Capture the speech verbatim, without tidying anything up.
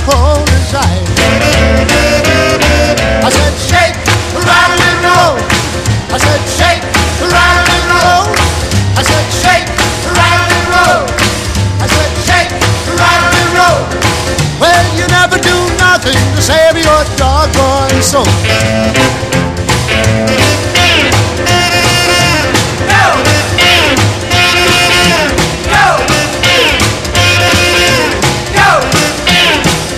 cold as ice. I said, shake, rattle and roll. I said, shake, rattle and roll. I said, shake, rattle and roll. I said, shake, rattle and roll. Well, you never do nothing to save your doggone soul.